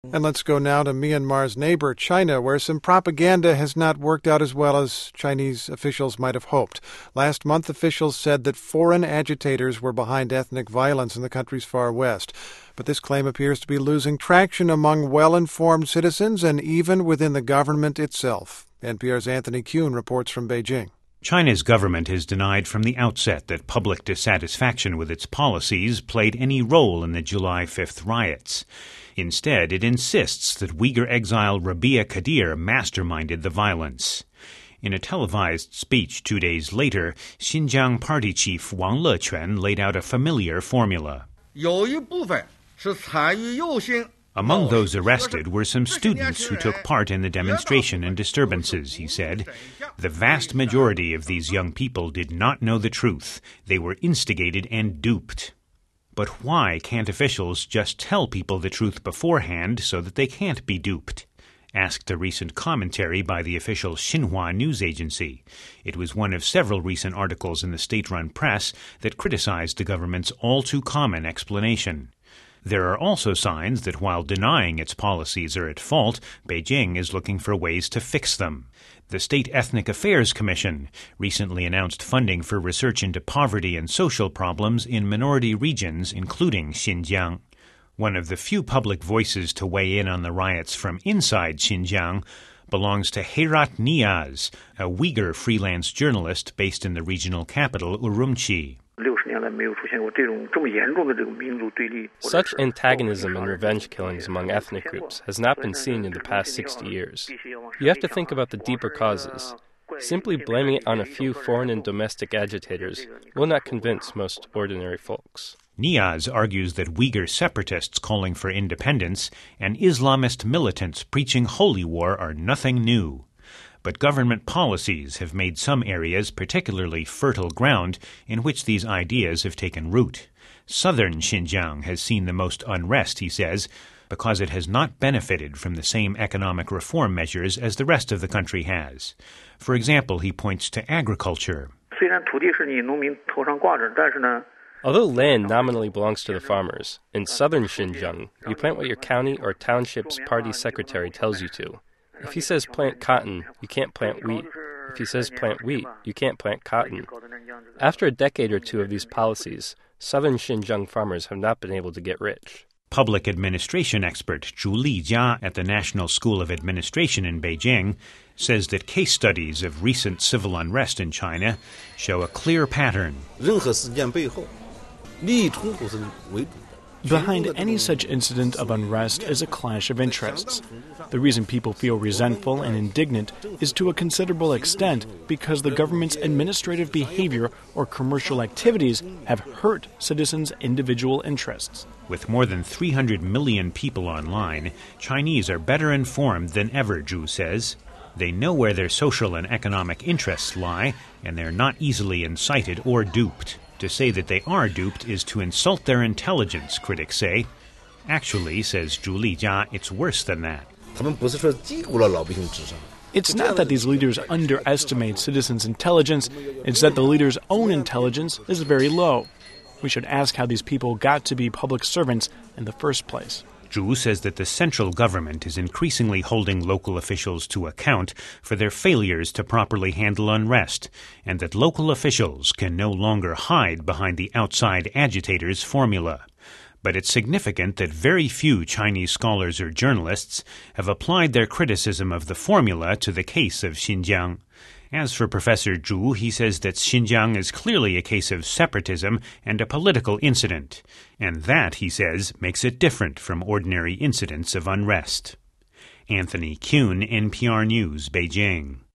And let's go now to Myanmar's neighbor, China, where some propaganda has not worked out as well as Chinese officials might have hoped. Last month, officials said that foreign agitators were behind ethnic violence in the country's far west. But this claim appears to be losing traction among well-informed citizens and even within the government itself. NPR's Anthony Kuhn reports from Beijing. China's government has denied from the outset that public dissatisfaction with its policies played any role in the July 5th riots. Instead, it insists that Uyghur exile Rabia Kadir masterminded the violence. In a televised speech 2 days later, Xinjiang Party chief Wang Lequan laid out a familiar formula. Among those arrested were some students who took part in the demonstration and disturbances, he said. The vast majority of these young people did not know the truth. They were instigated and duped. But why can't officials just tell people the truth beforehand so that they can't be duped? Asked a recent commentary by the official Xinhua news agency. It was one of several recent articles in the state-run press that criticized the government's all-too-common explanation. There are also signs that while denying its policies are at fault, Beijing is looking for ways to fix them. The State Ethnic Affairs Commission recently announced funding for research into poverty and social problems in minority regions, including Xinjiang. One of the few public voices to weigh in on the riots from inside Xinjiang belongs to Herat Niaz, a Uyghur freelance journalist based in the regional capital, Urumqi. Such antagonism and revenge killings among ethnic groups has not been seen in the past 60 years. You have to think about the deeper causes. Simply blaming it on a few foreign and domestic agitators will not convince most ordinary folks. Niaz argues that Uyghur separatists calling for independence and Islamist militants preaching holy war are nothing new. But government policies have made some areas particularly fertile ground in which these ideas have taken root. Southern Xinjiang has seen the most unrest, he says, because it has not benefited from the same economic reform measures as the rest of the country has. For example, he points to agriculture. Although land nominally belongs to the farmers, in southern Xinjiang, you plant what your county or township's party secretary tells you to. If he says plant cotton, you can't plant wheat. If he says plant wheat, you can't plant cotton. After a decade or two of these policies, southern Xinjiang farmers have not been able to get rich. Public administration expert Zhu Lijia at the National School of Administration in Beijing says that case studies of recent civil unrest in China show a clear pattern. Behind any such incident of unrest is a clash of interests. The reason people feel resentful and indignant is to a considerable extent because the government's administrative behavior or commercial activities have hurt citizens' individual interests. With more than 300 million people online, Chinese are better informed than ever, Zhu says. They know where their social and economic interests lie, and they're not easily incited or duped. To say that they are duped is to insult their intelligence, critics say. Actually, says Zhu Lijia, it's worse than that. It's not that these leaders underestimate citizens' intelligence, it's that the leaders' own intelligence is very low. We should ask how these people got to be public servants in the first place. Zhu says that the central government is increasingly holding local officials to account for their failures to properly handle unrest, and that local officials can no longer hide behind the outside agitators formula. But it's significant that very few Chinese scholars or journalists have applied their criticism of the formula to the case of Xinjiang. As for Professor Zhu, he says that Xinjiang is clearly a case of separatism and a political incident, and that, he says, makes it different from ordinary incidents of unrest. Anthony Kuhn, NPR News, Beijing.